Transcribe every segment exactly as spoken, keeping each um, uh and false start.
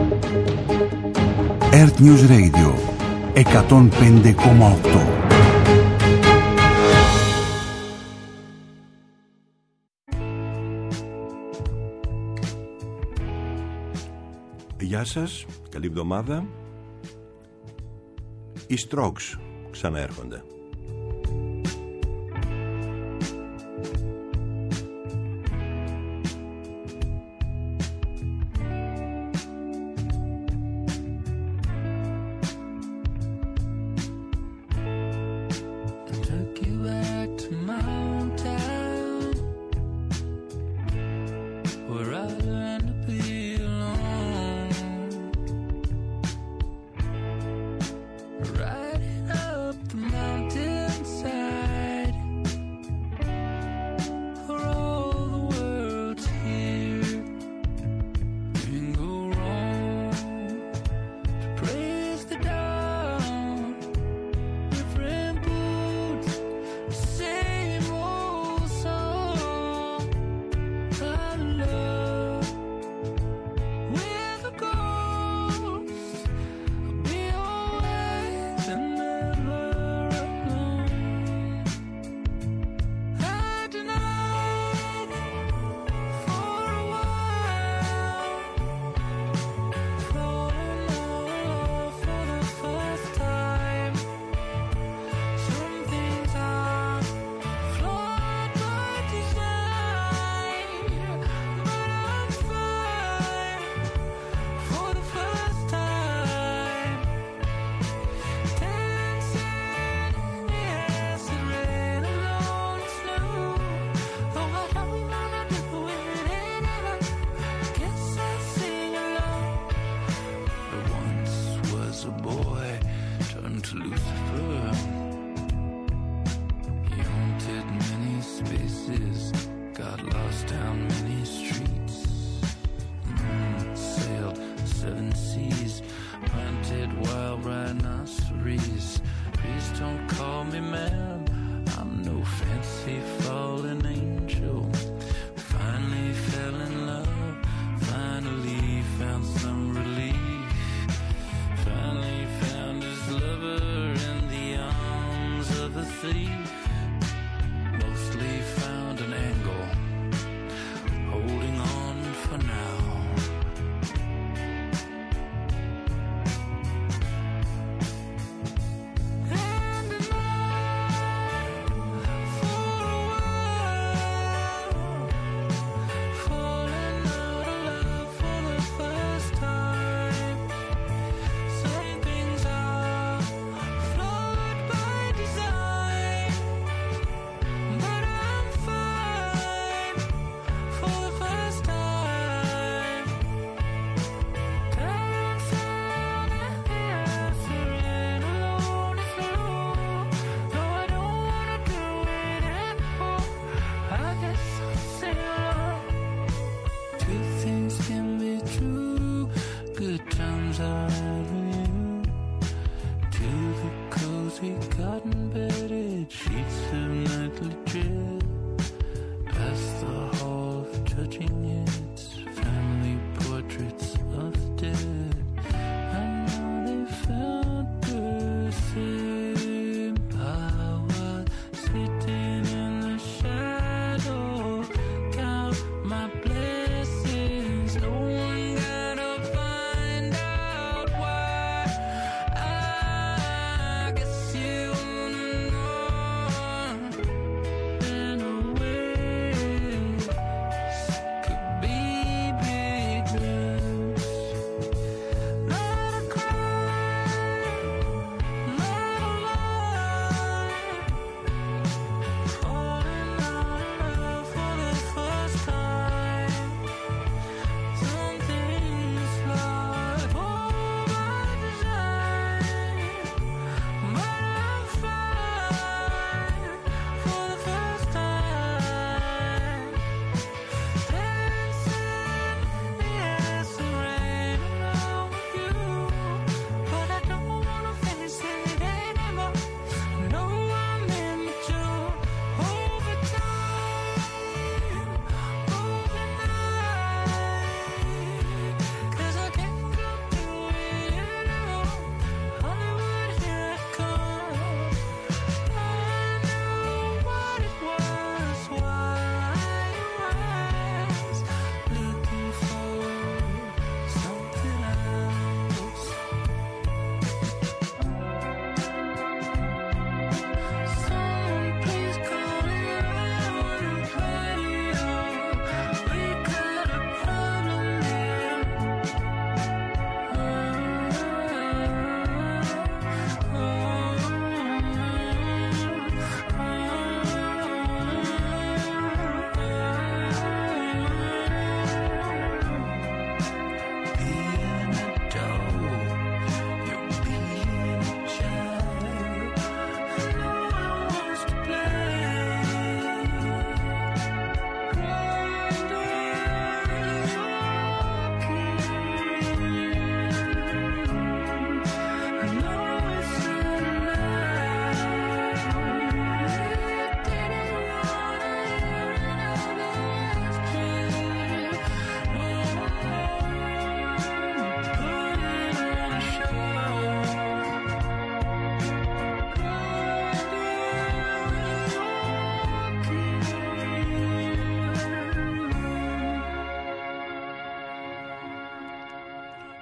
Earth News Radio εκατόν πέντε κόμμα οκτώ. Γεια σας, καλή εβδομάδα. Οι Strokes ξαναέρχονται. My blessings, no one gotta find out why.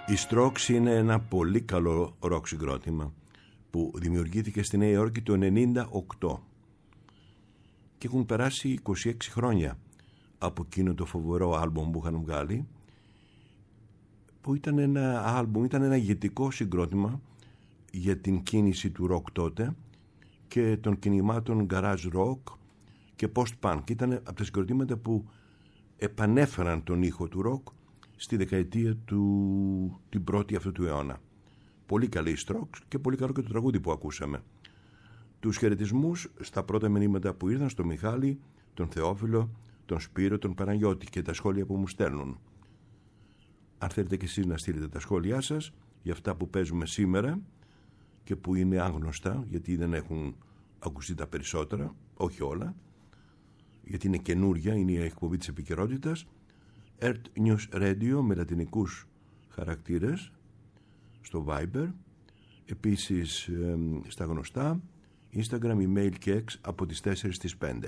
Η Strokes είναι ένα πολύ καλό ροκ συγκρότημα που δημιουργήθηκε στη Νέα Υόρκη το ενενήντα οκτώ και έχουν περάσει είκοσι έξι χρόνια από εκείνο το φοβερό άλμπουμ που είχαν βγάλει, που ήταν ένα άλμπουμ, ήταν ένα ηγετικό συγκρότημα για την κίνηση του ροκ τότε και των κινημάτων garage rock και post-punk. Ήταν από τα συγκροτήματα που επανέφεραν τον ήχο του ροκ στη δεκαετία του, την πρώτη αυτού του αιώνα. Πολύ καλή Strokes και πολύ καλό και το τραγούδι που ακούσαμε. Τους χαιρετισμούς στα πρώτα μηνύματα που ήρθαν, στο Μιχάλη, τον Θεόφιλο, τον Σπύρο, τον Παναγιώτη και τα σχόλια που μου στέλνουν. Αν θέλετε και εσείς να στείλετε τα σχόλιά σας για αυτά που παίζουμε σήμερα και που είναι άγνωστα, γιατί δεν έχουν ακουστεί τα περισσότερα, όχι όλα, γιατί είναι καινούρια, είναι η εκπομπή της επικαιρότητας. Earth News Radio με λατινικούς χαρακτήρες στο Viber, επίσης ε, στα γνωστά Instagram, email και X από τις τέσσερις στις πέντε.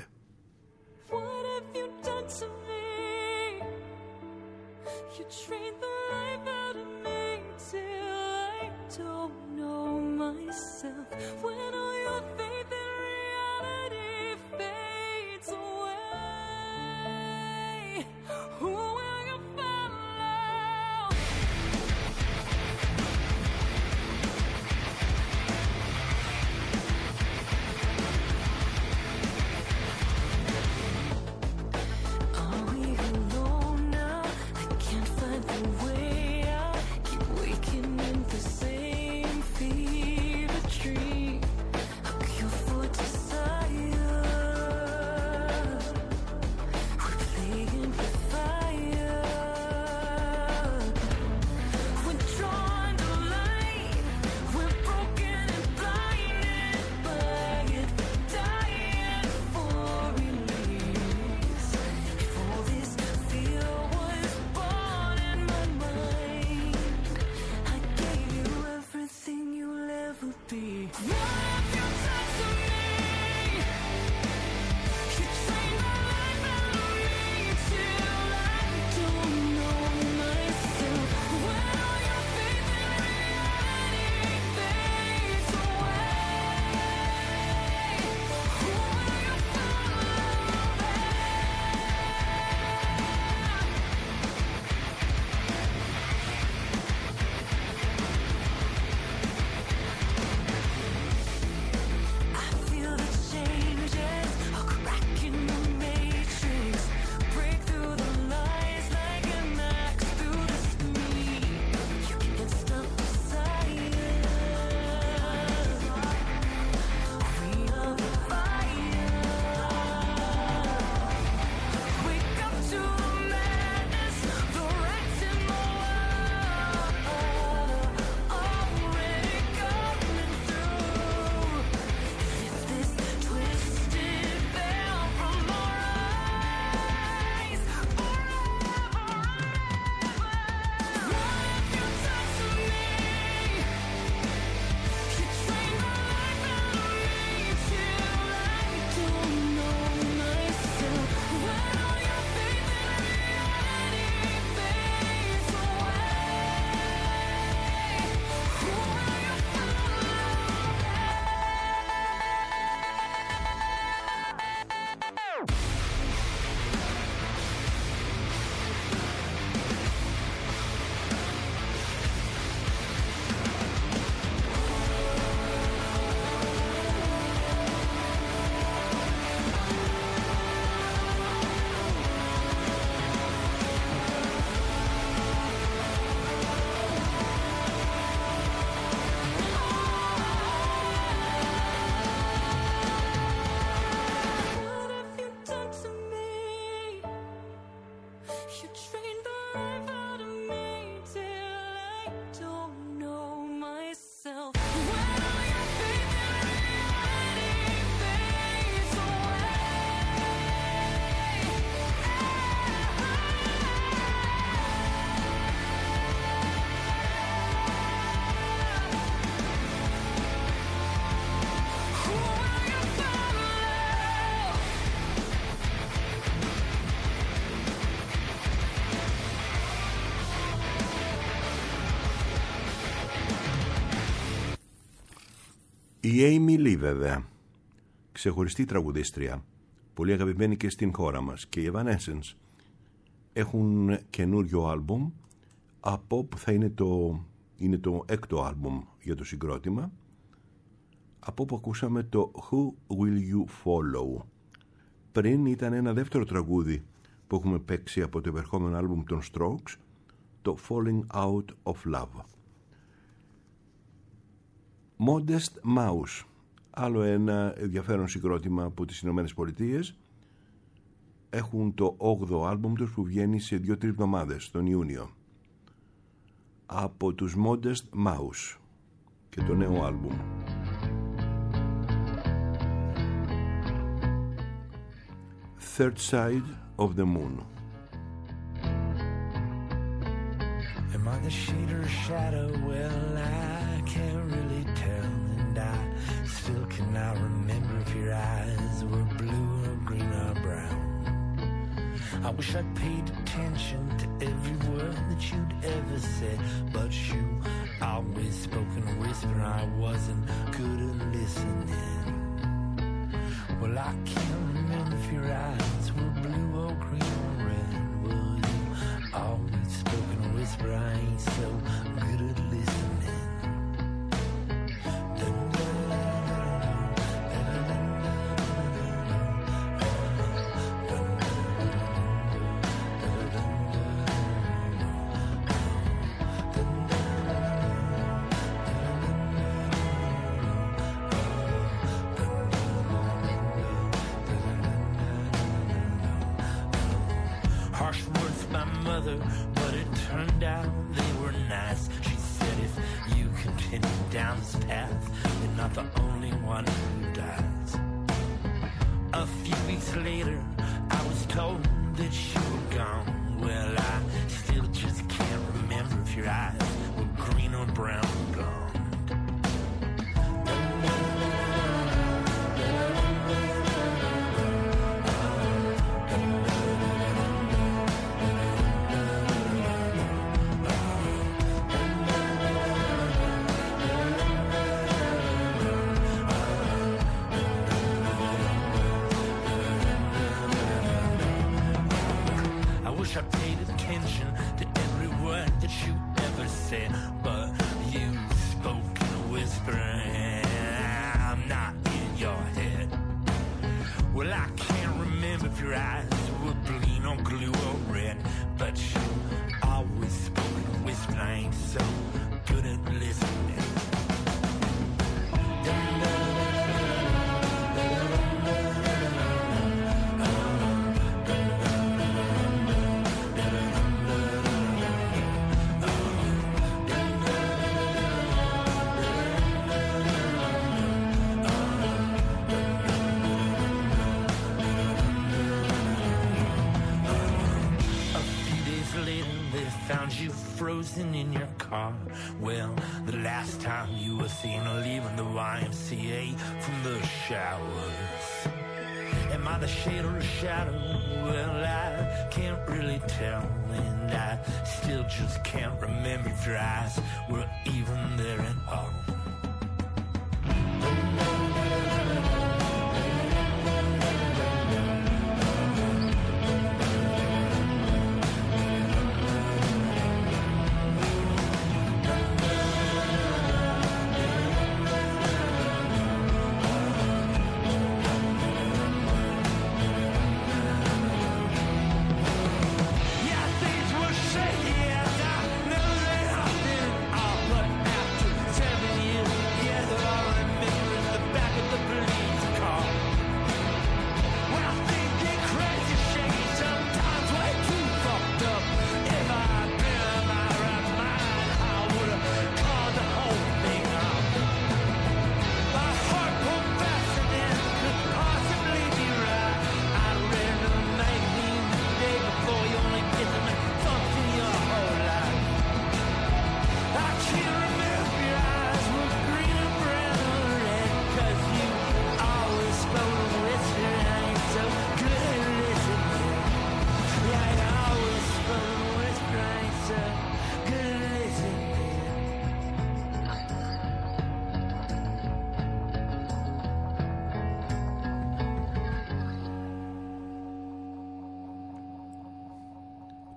For Η Amy Lee βέβαια, ξεχωριστή τραγουδίστρια, πολύ αγαπημένη και στην χώρα μας, και οι Evanescence έχουν καινούριο άλμπουμ από που θα είναι το, είναι το έκτο άλμπουμ για το συγκρότημα, από που ακούσαμε το Who Will You Follow. Πριν ήταν ένα δεύτερο τραγούδι που έχουμε παίξει από το επερχόμενο άλμπουμ των Strokes, το Falling Out of Love. Modest Mouse, άλλο ένα ενδιαφέρον συγκρότημα από τις Ηνωμένες Πολιτείες. Έχουν το όγδοο άλμπουμ τους που βγαίνει σε δύο-τρεις εβδομάδες τον Ιούνιο. Από τους Modest Mouse και το νέο άλμπουμ. Third Side of the Moon. Am I the shade or shadow? Well, I can't really tell, and I still cannot remember if your eyes were blue or green or brown. I wish I'd paid attention to every word that you'd ever said, but you always spoke in a whisper. I wasn't good at listening. Well, I can't remember if your eyes were blue or green or red. Well, you always spoke in a whisper. I ain't so good at listening. But it turned out they were nice. She said if you continue down this path, you're not the only one who dies. A few weeks later, I was told that you were gone. Well, I still just can't remember if your eyes were green or brown or blonde. I paid attention to every word that you ever said, but you spoke in a whisper, and I'm not in your head. Well, I can't remember if your eyes were green or blue or red, but you always spoke in a whisper. I ain't so good at listening. Found you frozen in your car. Well, the last time you were seen leaving the Y M C A from the showers. Am I the shade or the shadow? Well, I can't really tell, and I still just can't remember if your eyes were even there at all. Shaking, I know they have been all, but after seven years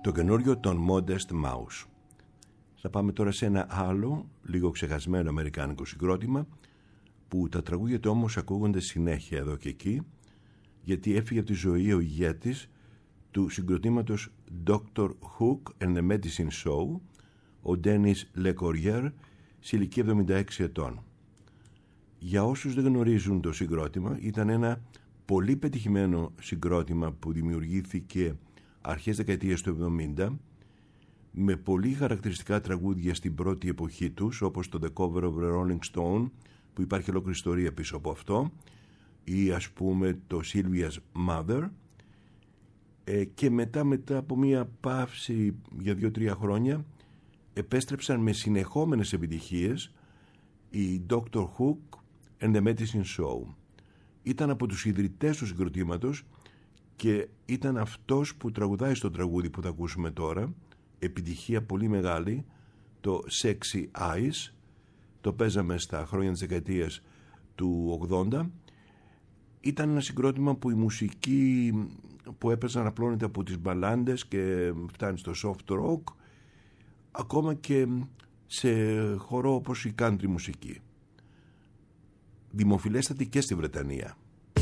το καινούριο των Modest Mouse. Θα πάμε τώρα σε ένα άλλο, λίγο ξεχασμένο αμερικάνικο συγκρότημα, που τα τραγούδια του όμως ακούγονται συνέχεια εδώ και εκεί, γιατί έφυγε από τη ζωή ο ηγέτης του συγκροτήματος Doctor Hook and the Medicine Show, ο Dennis LeCourrier, σε ηλικία εβδομήντα έξι ετών. Για όσους δεν γνωρίζουν το συγκρότημα, ήταν ένα πολύ πετυχημένο συγκρότημα που δημιουργήθηκε αρχές δεκαετίας του εβδομήντα, με πολύ χαρακτηριστικά τραγούδια στην πρώτη εποχή τους, όπως το The Cover of the Rolling Stone, που υπάρχει ολόκληρη ιστορία πίσω από αυτό, ή ας πούμε το Sylvia's Mother, ε, και μετά, μετά από μία παύση για δύο-τρία χρόνια επέστρεψαν με συνεχόμενες επιτυχίες η Doctor Hook and the Medicine Show. Ήταν από τους ιδρυτές του συγκροτήματος και ήταν αυτός που τραγουδάει στο τραγούδι που θα ακούσουμε τώρα, επιτυχία πολύ μεγάλη, το Sexy Eyes. Το παίζαμε στα χρόνια της δεκαετίας του ογδόντα. Ήταν ένα συγκρότημα που η μουσική που έπαιζαν απλώνεται από τις μπαλάντες και φτάνει στο soft rock, ακόμα και σε χώρο όπως η country μουσική. Δημοφιλέστατη και στη Βρετανία.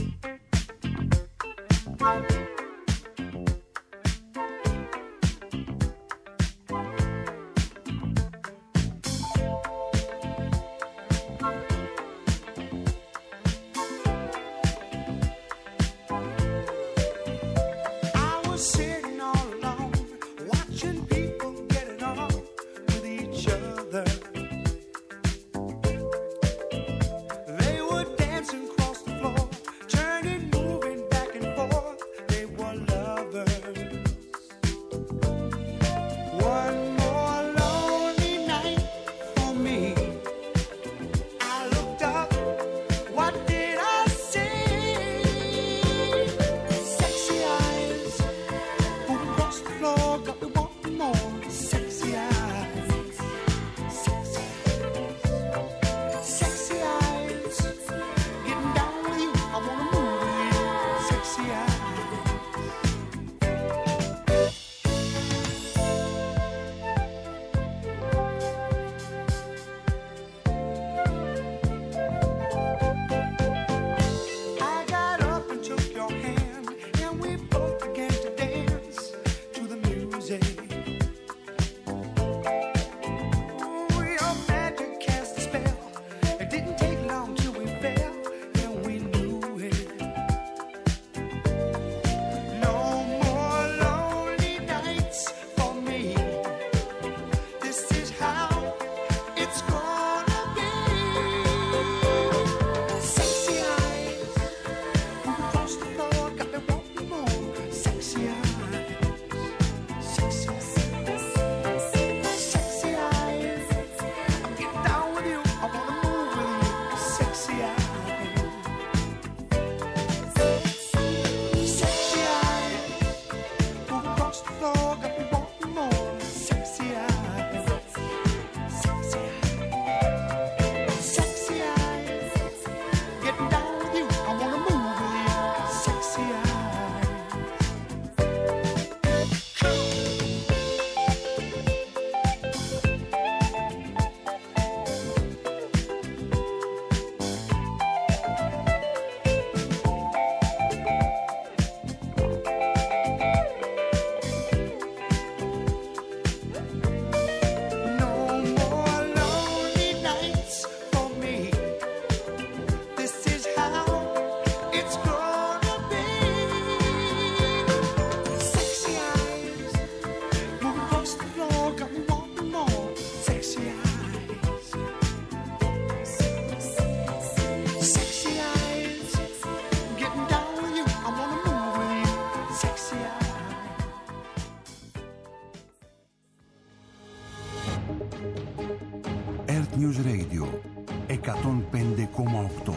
News Radio εκατόν πέντε κόμμα οκτώ.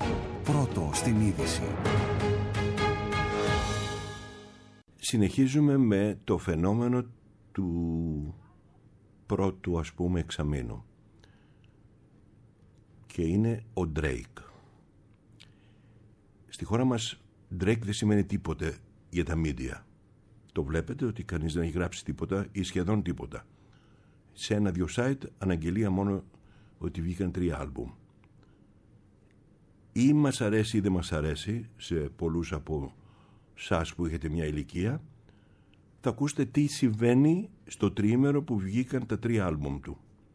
Πρώτο στην είδηση. Συνεχίζουμε με το φαινόμενο του πρώτου, ας πούμε, εξαμήνου. Και είναι ο Drake. Στη χώρα μας Drake δεν σημαίνει τίποτε για τα media. Το βλέπετε ότι κανείς δεν έχει γράψει τίποτα ή σχεδόν τίποτα. Σε ένα-δυο site αναγγελία μόνο ότι βγήκαν τρία άλμπουμ. Ή μας αρέσει ή δεν μας αρέσει, σε πολλούς από σας που έχετε μια ηλικία, θα ακούσετε τι συμβαίνει στο τριήμερο που βγήκαν τα τρία άλμπουμ του.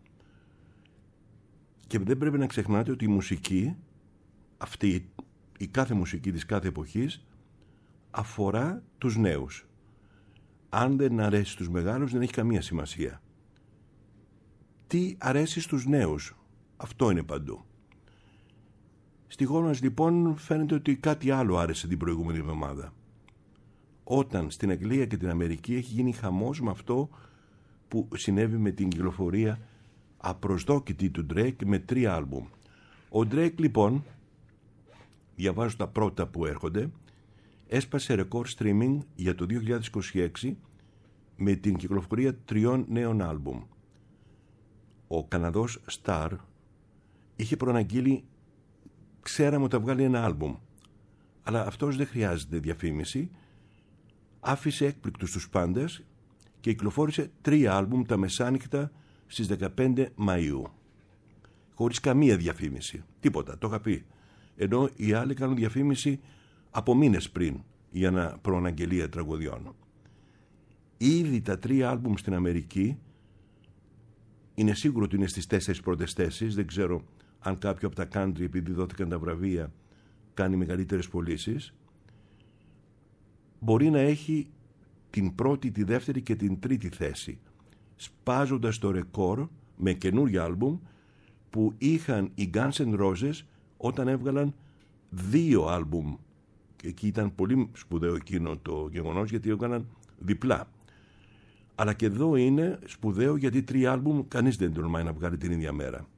Και δεν πρέπει να ξεχνάτε ότι η μουσική, αυτή, η κάθε μουσική της κάθε εποχής, αφορά τους νέους. Αν δεν αρέσει στους μεγάλους δεν έχει καμία σημασία. Τι αρέσει στους νέους, αυτό είναι παντού. Στη χώρα μας λοιπόν φαίνεται ότι κάτι άλλο άρεσε την προηγούμενη εβδομάδα. Όταν στην Αγγλία και την Αμερική έχει γίνει χαμός με αυτό που συνέβη με την κυκλοφορία απροσδόκητη του Drake με τρία άλμπουμ. Ο Drake λοιπόν, διαβάζω τα πρώτα που έρχονται, έσπασε ρεκόρ streaming για το δύο χιλιάδες είκοσι έξι με την κυκλοφορία τριών νέων άλμπουμ. Ο Καναδός Star είχε προαναγγείλει, ξέραμε ότι θα βγάλει ένα άλμπουμ, αλλά αυτός δεν χρειάζεται διαφήμιση, άφησε έκπληκτους τους πάντες και κυκλοφόρησε τρία άλμπουμ τα μεσάνυχτα στις δεκαπέντε Μαΐου. Χωρίς καμία διαφήμιση, τίποτα, το είχα πει. Ενώ οι άλλοι κάνουν διαφήμιση από μήνες πριν για να προαναγγελία τραγωδιών. Ήδη τα τρία άλμπουμ στην Αμερική, είναι σίγουρο ότι είναι στις τέσσερις πρώτες θέσεις, δεν ξέρω αν κάποιο από τα country, επειδή δόθηκαν τα βραβεία, κάνει μεγαλύτερες πωλήσεις. Μπορεί να έχει την πρώτη, τη δεύτερη και την τρίτη θέση, σπάζοντας το ρεκόρ με καινούργια άλμπουμ που είχαν οι Guns N' Roses όταν έβγαλαν δύο άλμπουμ. Και εκεί ήταν πολύ σπουδαίο εκείνο το γεγονός, γιατί έβγαλαν διπλά. Αλλά και εδώ είναι σπουδαίο, γιατί τρία άλμπουμ κανείς δεν τολμάει να βγάλει την ίδια μέρα.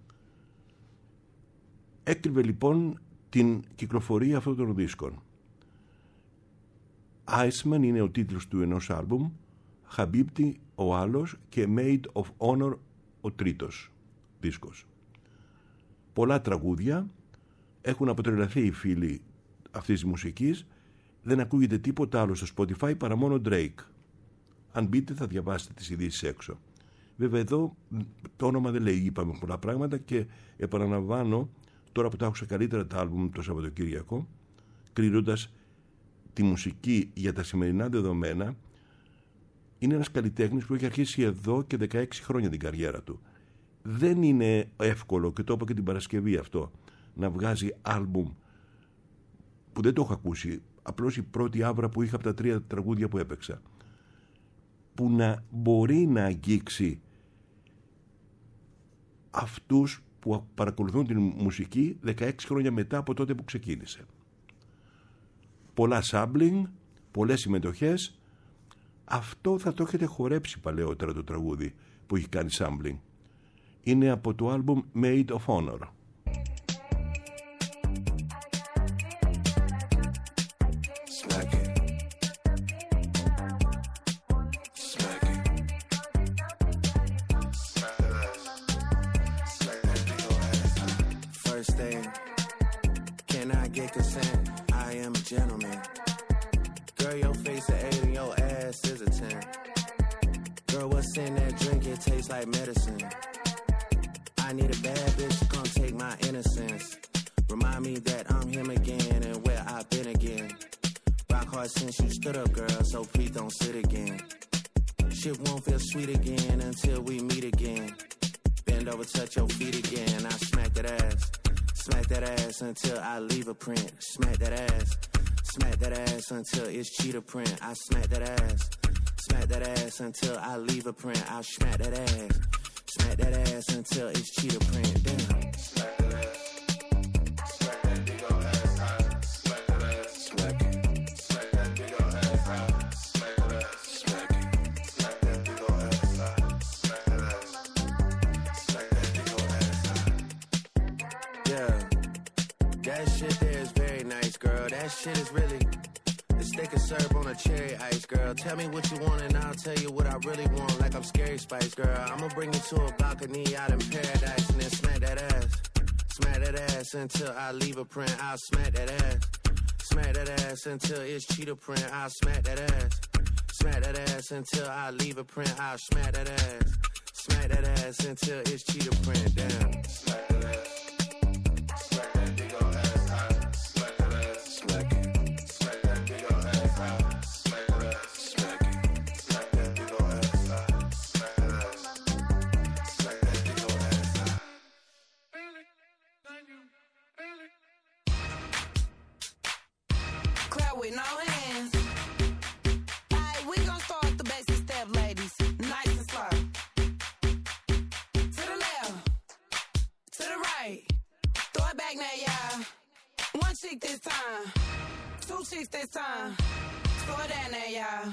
Έκρυβε λοιπόν την κυκλοφορία αυτών των δίσκων. Iceman είναι ο τίτλος του ενός άλμπουμ, Habibti ο άλλος και Made of Honor ο τρίτος δίσκος. Πολλά τραγούδια, έχουν αποτρελαθεί οι φίλοι αυτής της μουσικής, δεν ακούγεται τίποτα άλλο στο Spotify παρά μόνο Drake. Αν μπείτε θα διαβάσετε τις ειδήσεις έξω. Βέβαια εδώ το όνομα δεν λέει, είπαμε πολλά πράγματα και επαναλαμβάνω, τώρα που τα άκουσα καλύτερα τα άλμπουμ το Σαββατοκύριακο, κρίνοντας τη μουσική για τα σημερινά δεδομένα, είναι ένας καλλιτέχνης που έχει αρχίσει εδώ και δεκαέξι χρόνια την καριέρα του. Δεν είναι εύκολο, και το είπα και την Παρασκευή αυτό, να βγάζει άλμπουμ που δεν το έχω ακούσει, απλώς η πρώτη άβρα που είχα από τα τρία τραγούδια που έπαιξα, που να μπορεί να αγγίξει αυτούς που παρακολουθούν την μουσική δεκαέξι χρόνια μετά από τότε που ξεκίνησε. Πολλά sampling, πολλές συμμετοχές. Αυτό θα το έχετε χορέψει παλαιότερα το τραγούδι που έχει κάνει sampling. Είναι από το άλμπουμ Made of Honor. Until I leave a print, smack that ass, smack that ass until it's cheetah print. I smack that ass, smack that ass until I leave a print. I smack that ass, smack that ass until it's cheetah print. Damn. Smack that ass, smack that big ol' ass high, smack that ass, smack it, smack that big ol' ass high, smack that ass, smack it, smack that big ol' ass high, smack that ass, smack that big ol' ass high. Yeah. That shit there is very nice, girl. That shit is really the stick of syrup on a cherry ice, girl. Tell me what you want and I'll tell you what I really want. Like I'm Scary Spice, girl. I'ma bring you to a balcony out in paradise and then smack that ass. Smack that ass until I leave a print. I'll smack that ass. Smack that ass until it's cheetah print. I'll smack that ass. smack that ass until I leave a print. I'll smack that ass, smack that ass until it's cheetah print. Damn. Smack that ass, smack that big ol' ass high. Smack that ass, smack it, smack that big ol' ass high. Smack that ass, smack it, smack that big ol' ass high. Smack that ass, smack that big ol' ass high. Clap with no hands. Alright, we gon' start the basic step, ladies. Nice and slow. To the left, to the right. Throw it back now, y'all. One cheek this time, two cheeks this time. Throw it down there, y'all.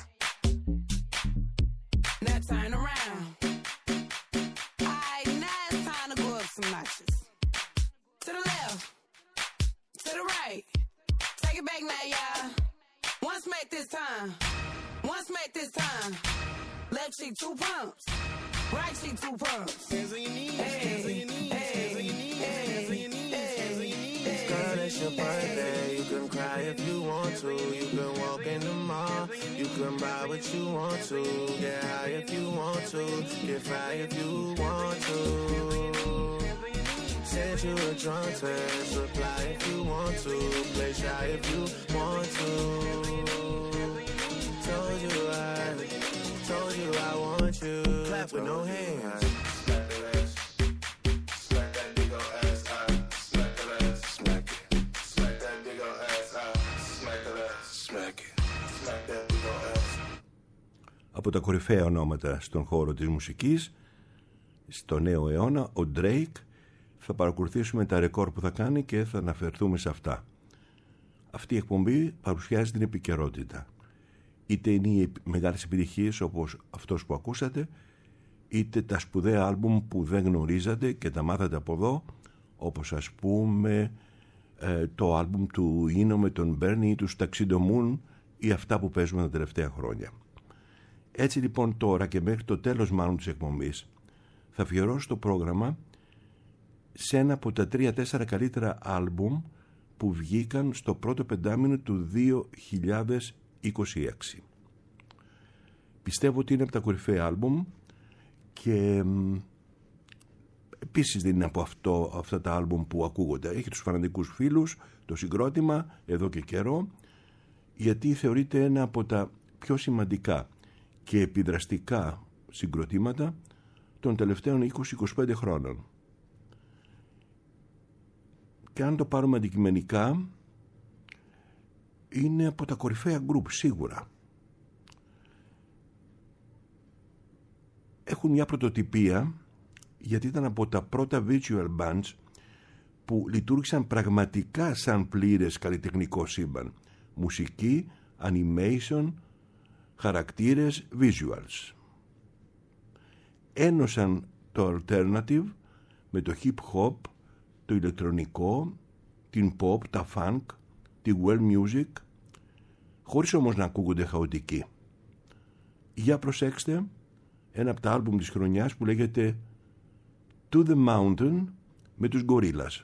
Now turn around. Alright, now it's time to go up some notches. To the left, to the right. Take it back now, y'all. One smack this time. One smack this time. Left cheek, two pumps. Right cheek, two pumps. Hands on your knees, Hey, hands on your knees, hey, hands on your knees, hey, hands on your knees, hey, hands on your knees. hey. Girl, it's your birthday. You can cry if you want to. You can walk in the mall. You can buy what you want to. Get high if you want to. Get fly if you want to. Send you a drunk text. Reply if you want to. Play shy if you want to. Told you I, told you I want you. Clap with no hands. Smack that ass, smack that big ol' ass high. Smack that ass, smack it, smack that big ol' ass high. Smack that ass, smack it, smack that big ol' ass. Από τα κορυφαία ονόματα στον χώρο της μουσικής, στο νέο αιώνα, ο Drake. Θα παρακολουθήσουμε τα ρεκόρ που θα κάνει και θα αναφερθούμε σε αυτά. Αυτή η εκπομπή παρουσιάζει την επικαιρότητα. Είτε είναι οι μεγάλες επιτυχίες όπως αυτός που ακούσατε, είτε τα σπουδαία άλμπουμ που δεν γνωρίζατε και τα μάθατε από εδώ, όπως ας πούμε ε, το άλμπουμ του Ίνο με τον Μπέρνι ή του Tuxedo Moon ή αυτά που παίζουμε τα τελευταία χρόνια. Έτσι λοιπόν τώρα και μέχρι το τέλος μάλλον της εκπομπής θα αφιερώσω το πρόγραμμα σε ένα από τα τρία-τέσσερα καλύτερα άλμπουμ που βγήκαν στο πρώτο πεντάμινο του δύο χιλιάδες είκοσι έξι. Πιστεύω ότι είναι από τα κορυφαία άλμπουμ και επίσης δεν είναι από αυτό, αυτά τα άλμπουμ που ακούγονται. Έχει τους φανατικούς φίλους, το συγκρότημα εδώ και καιρό, γιατί θεωρείται ένα από τα πιο σημαντικά και επιδραστικά συγκροτήματα των τελευταίων είκοσι με είκοσι πέντε χρόνων. Και αν το πάρουμε αντικειμενικά, είναι από τα κορυφαία γκρουπ σίγουρα. Έχουν μια πρωτοτυπία γιατί ήταν από τα πρώτα visual bands που λειτουργήσαν πραγματικά σαν πλήρες καλλιτεχνικό σύμπαν. Μουσική, animation, χαρακτήρες, visuals. Ένωσαν το alternative με το hip hop, το ηλεκτρονικό, την pop, τα funk, τη world music, χωρίς όμως να ακούγονται χαοτικοί. Για προσέξτε ένα από τα άλμπουμ της χρονιάς που λέγεται To the Mountain με τους Gorillaz.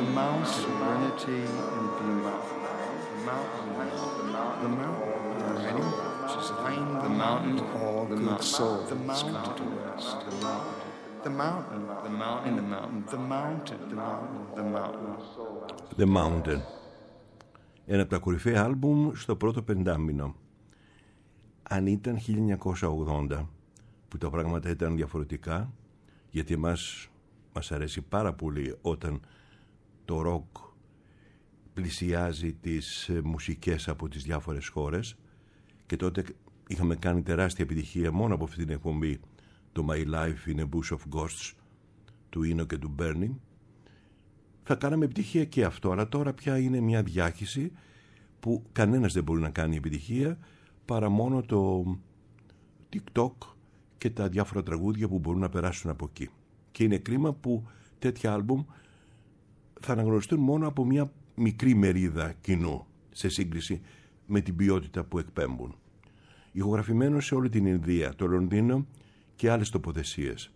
the mountain, serenity and beauty. The mountain, the mountain, ready? The mountain, all good souls come to rest. The mountain, the mountain, the mountain, the mountain, the mountain, the mountain, the mountain. The Mountain. Ένα από τα κορυφαία άλμπουμ στο πρώτο πεντάμινο. Αν ήταν χίλια εννιακόσια ογδόντα, που τα πράγματα ήταν διαφορετικά, γιατί εμάς μας αρέσει πάρα πολύ όταν το ροκ πλησιάζει τις μουσικές από τις διάφορες χώρες, και τότε είχαμε κάνει τεράστια επιτυχία μόνο από αυτή την εκπομπή, το My Life in a Bush of Ghosts του Ίνο και του Bernie. Θα κάναμε επιτυχία και αυτό, αλλά τώρα πια είναι μια διάχυση που κανένας δεν μπορεί να κάνει επιτυχία παρά μόνο το TikTok και τα διάφορα τραγούδια που μπορούν να περάσουν από εκεί. Και είναι κρίμα που τέτοια άλμπουμ θα αναγνωριστούν μόνο από μια μικρή μερίδα κοινού σε σύγκριση με την ποιότητα που εκπέμπουν. Ηχογραφημένο σε όλη την Ινδία, το Λονδίνο και άλλες τοποθεσίες.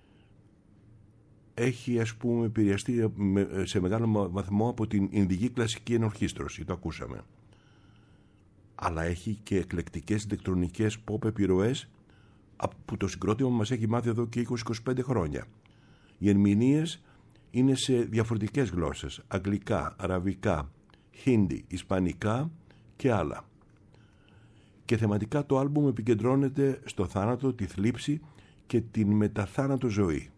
Έχει, ας πούμε, επηρεαστεί σε μεγάλο βαθμό από την Ινδική κλασική ενορχήστρωση, το ακούσαμε. Αλλά έχει και εκλεκτικές ηλεκτρονικές pop επιρροές που το συγκρότημα μας έχει μάθει εδώ και είκοσι με είκοσι πέντε χρόνια. Οι ερμηνείες είναι σε διαφορετικές γλώσσες, αγγλικά, αραβικά, χίντι, ισπανικά και άλλα. Και θεματικά το άλμπουμ επικεντρώνεται στο θάνατο, τη θλίψη και την μεταθάνατο ζωή.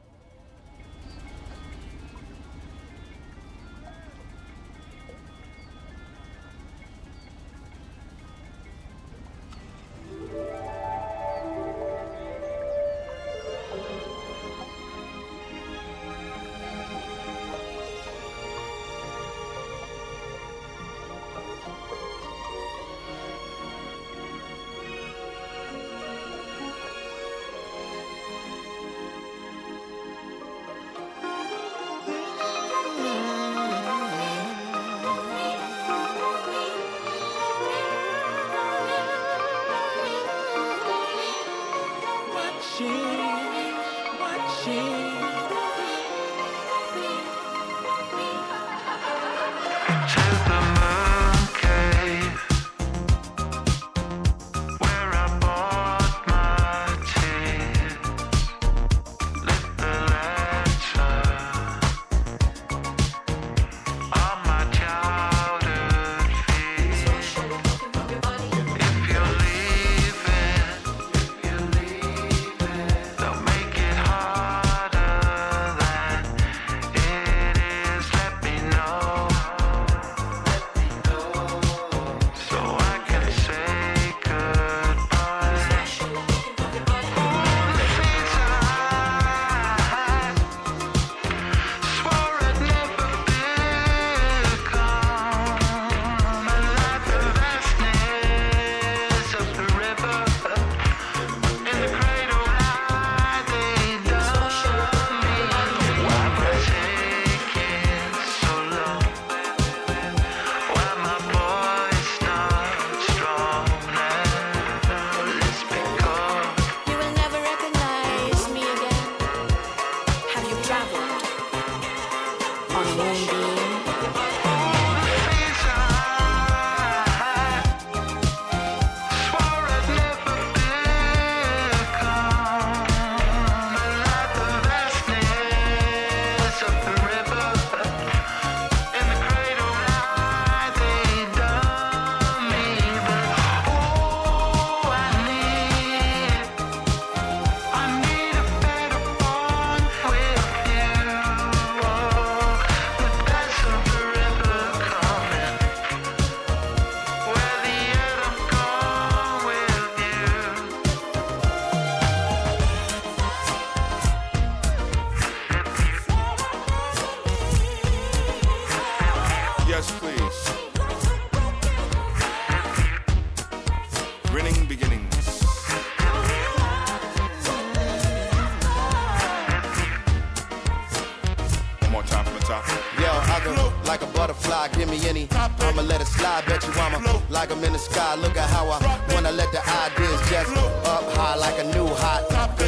Give me any, I'ma let it slide. Bet you I'ma like I'm in the sky. Look at how I wanna let the ideas just up high like a new hot. Good to be the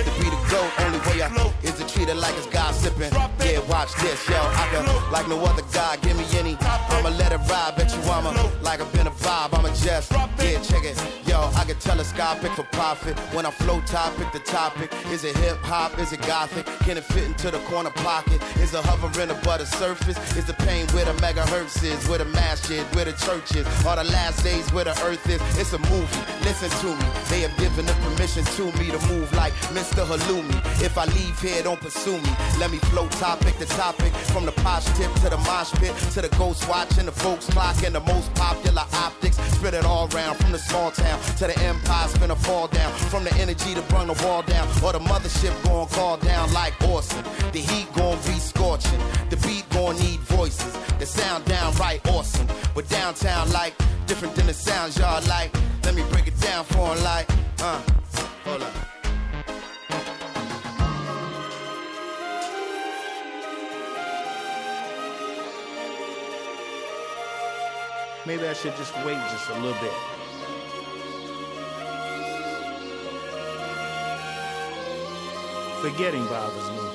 dope. Only way I flow is to treat it like it's gossiping. Yeah, watch this, yo. I can like no other guy. Give me any. I'ma let it ride. Bet you I'ma like I've been a vibe. I'ma just yeah, check it, yo. I can tell a sky pick for profit. When I flow topic, the topic is it hip hop? Is it gothic? Can it fit into the corner pocket? Is it hovering above the surface? Is the pain where the megahertz is? Where the mass is? Where the church is? Are the last days where the earth is? It's a movie. Listen to me. They have given the permission to me to move like Mister Halloumi. If I leave here, don't pursue me. Let me flow topic to topic. From the posh tip to the mosh pit to the ghost watch and the folks clock and the most popular optics. Spread it all around from the small town to the empire, spin a fall down. From the energy to bring the wall down. Or the mothership gon' call down like Orson. The heat gon' be scorching. The beat gon' need voices. The sound downright awesome. But downtown like different than the sounds y'all like. Let me break it down for 'em like, uh, hold up. Maybe I should just wait just a little bit. Forgetting bothers me.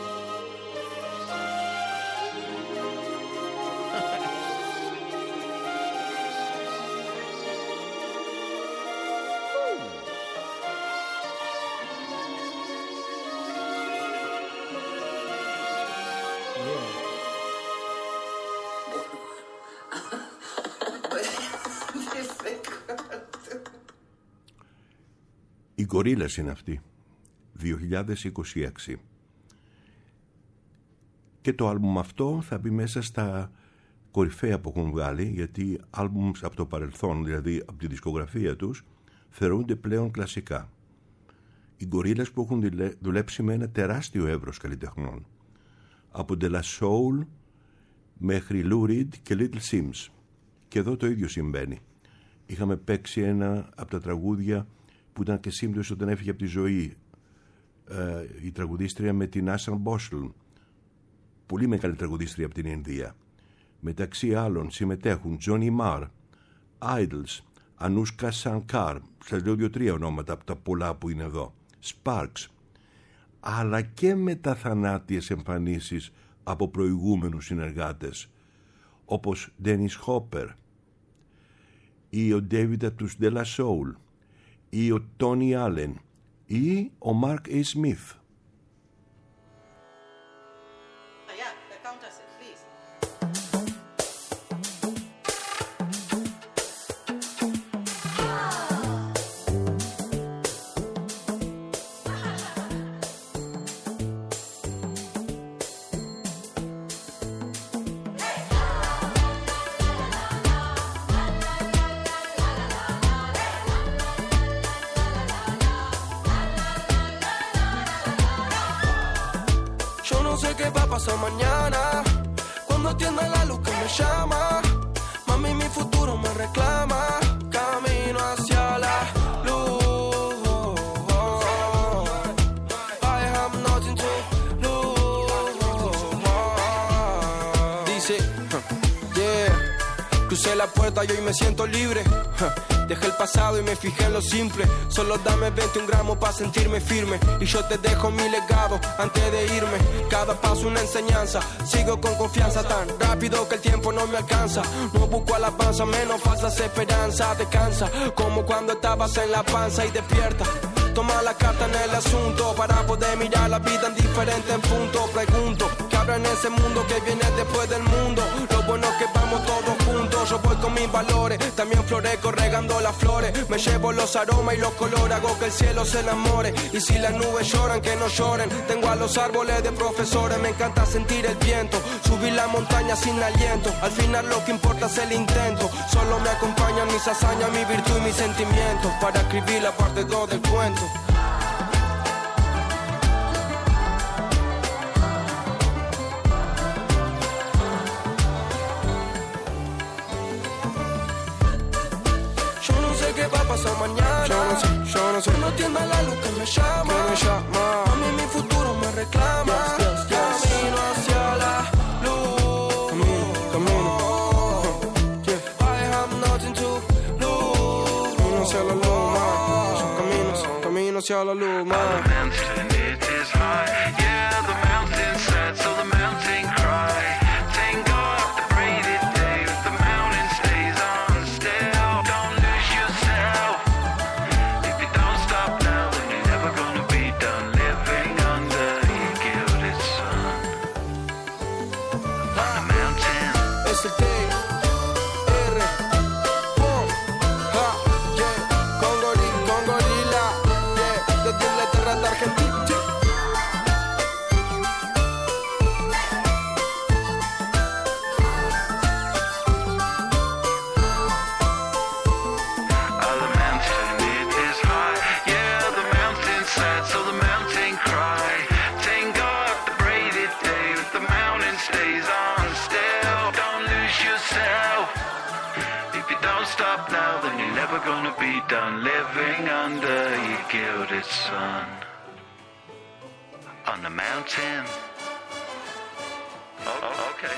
Οι Γκορίλες είναι αυτοί, δύο χιλιάδες είκοσι έξι. Και το άλμπουμ αυτό θα μπει μέσα στα κορυφαία που έχουν βγάλει, γιατί άλμπουμς από το παρελθόν, δηλαδή από τη δισκογραφία τους, θεωρούνται πλέον κλασικά. Οι Γκορίλες που έχουν δουλέψει με ένα τεράστιο εύρος καλλιτεχνών, από De La Soul μέχρι Lou Reed και Little Sims. Και εδώ το ίδιο συμβαίνει. Είχαμε παίξει ένα από τα τραγούδια που ήταν και σύμπτωση όταν έφυγε από τη ζωή, ε, η τραγουδίστρια με την Άσαν Μπόσλ, πολύ μεγάλη τραγουδίστρια από την Ινδία. Μεταξύ άλλων συμμετέχουν Johnny Marr, Idols, Anushka Shankar, σας λέω δύο-τρία ονόματα από τα πολλά που είναι εδώ, Sparks, αλλά και μεταθανάτιες εμφανίσεις από προηγούμενους συνεργάτες, όπως Dennis Hopper ή ο David από τους De La Soul ή ο Tony Allen ή ο Mark A. Smith. Mañana, cuando atienda la luz que me llama, mami mi futuro me reclama, camino hacia la luz. I have nothing to lose. Dice, yeah, crucé la puerta y hoy me siento libre. Dejé el pasado y me fijé en lo simple. Solo dame veintiún gramos para sentirme firme. Y yo te dejo mi legado antes de irme. Cada paso una enseñanza. Sigo con confianza tan rápido que el tiempo no me alcanza. No busco alabanza, menos falsas esperanzas. Descansa como cuando estabas en la panza y despierta. Toma la carta en el asunto para poder mirar la vida en diferentes puntos. Pregunto, ¿qué habrá en ese mundo que viene después del mundo? Lo bueno es que vamos todos juntos. Yo voy con mis valores, también florezco regando las flores. Me llevo los aromas y los colores, hago que el cielo se enamore. Y si las nubes lloran, que no lloren. Tengo a los árboles de profesores, me encanta sentir el viento. Subir la montaña sin aliento, al final lo que importa es el intento. Solo me acompañan mis hazañas, mi virtud y mis sentimientos para escribir la parte dos del cuento. Pasado mañana, yo no sé, yo no sé. No atienda la luz que me llama, que me llama. A mí mi futuro me reclama. Yes, yes, yes. Camino hacia la luz. Camino, camino. Yeah. I have nothing to lose. Camino hacia la luz, man. Camino, camino hacia la luz, man. up now, then you're never gonna be done living under your gilded sun. On the mountain. Oh, oh, okay.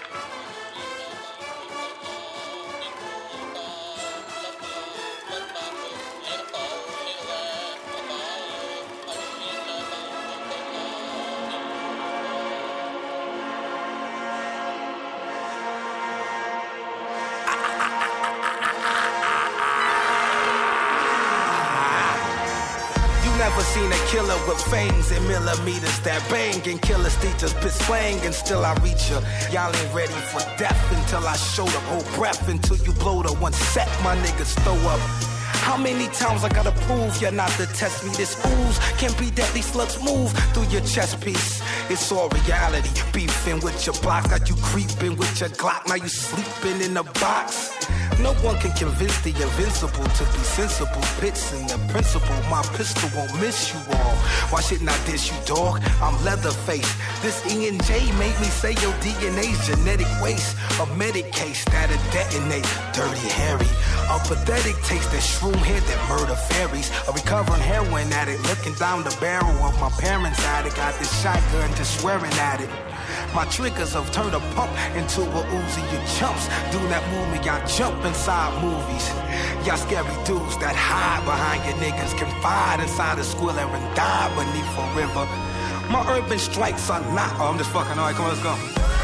Never seen a killer with fangs and millimeters that bang and killer teachers piss slang and still I reach ya. Y'all ain't ready for death until I show the whole breath until you blow the one set my niggas throw up. How many times I gotta prove you're not to test me? This ooze can be deadly slugs move through your chest piece. It's all reality. Beefing with your block, got you creeping with your Glock. Now you sleeping in a box. No one can convince the invincible to be sensible. Bits in the principle, my pistol won't miss you all. Why shouldn't I diss you, dog? I'm Leatherface. This E and J made me say your D N A's genetic waste. A medic case that'll detonate. Dirty Harry. A pathetic taste that shroom head that murder fairies. A recovering heroin addict looking down the barrel of my parents' attic. Got this shotgun just swearing at it. My triggers have turned a pump into a Uzi, you chumps. Do that movement, y'all jump inside movies. Y'all scary dudes that hide behind your niggas can fight inside a squiller and die beneath a river. My urban strikes are not. Oh, I'm just fucking. All right, come on, let's go.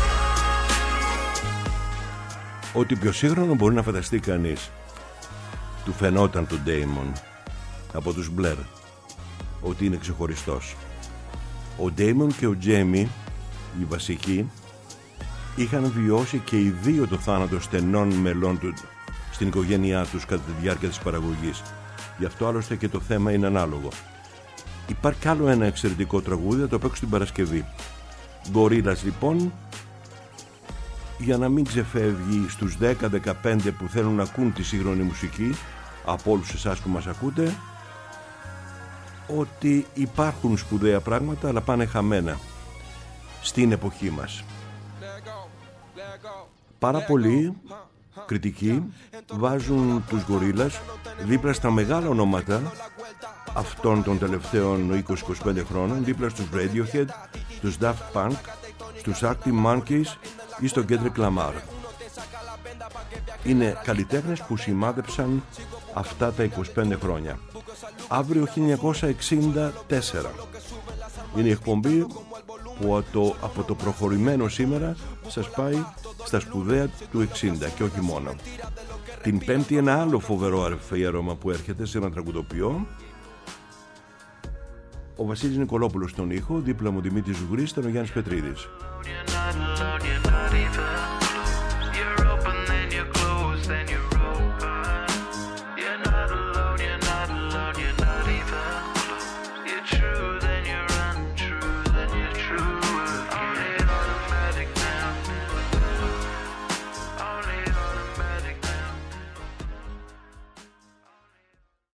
Ό,τι πιο σύγχρονο μπορεί να φανταστεί κανείς του φαινόταν του Damon από τους Blair ότι είναι ξεχωριστός. Ο Damon και ο Jamie, οι βασικοί, είχαν βιώσει και οι δύο το θάνατο στενών μελών του στην οικογένειά τους κατά τη διάρκεια της παραγωγής. Γι' αυτό άλλωστε και το θέμα είναι ανάλογο. Υπάρχει άλλο ένα εξαιρετικό τραγούδι, θα το παίξω την Παρασκευή. Gorillaz λοιπόν, για να μην ξεφεύγει στους δέκα δεκαπέντε που θέλουν να ακούν τη σύγχρονη μουσική, από όλους εσάς που μας ακούτε, ότι υπάρχουν σπουδαία πράγματα αλλά πάνε χαμένα στην εποχή μας. Πάρα πολλοί κριτικοί βάζουν τους Gorillaz δίπλα στα μεγάλα ονόματα αυτών των τελευταίων είκοσι με είκοσι πέντε χρόνων, δίπλα στους Radiohead, τους Daft Punk, στους Arctic Monkeys ή στον Kendrick Lamar. Είναι καλλιτέχνες που σημάδεψαν αυτά τα είκοσι πέντε χρόνια. Αύριο χίλια εννιακόσια εξήντα τέσσερα είναι η εκπομπή που από το, από το προχωρημένο σήμερα σας πάει στα σπουδαία του εξήντα και όχι μόνο. Την Πέμπτη ένα άλλο φοβερό αφιέρωμα που έρχεται σε ένα τραγουδοποιό. Ο Βασίλης Νικολόπουλος στον ήχο, δίπλα μου Δημήτρης Ζουγρής, ήταν ο Γιάννης Πετρίδης.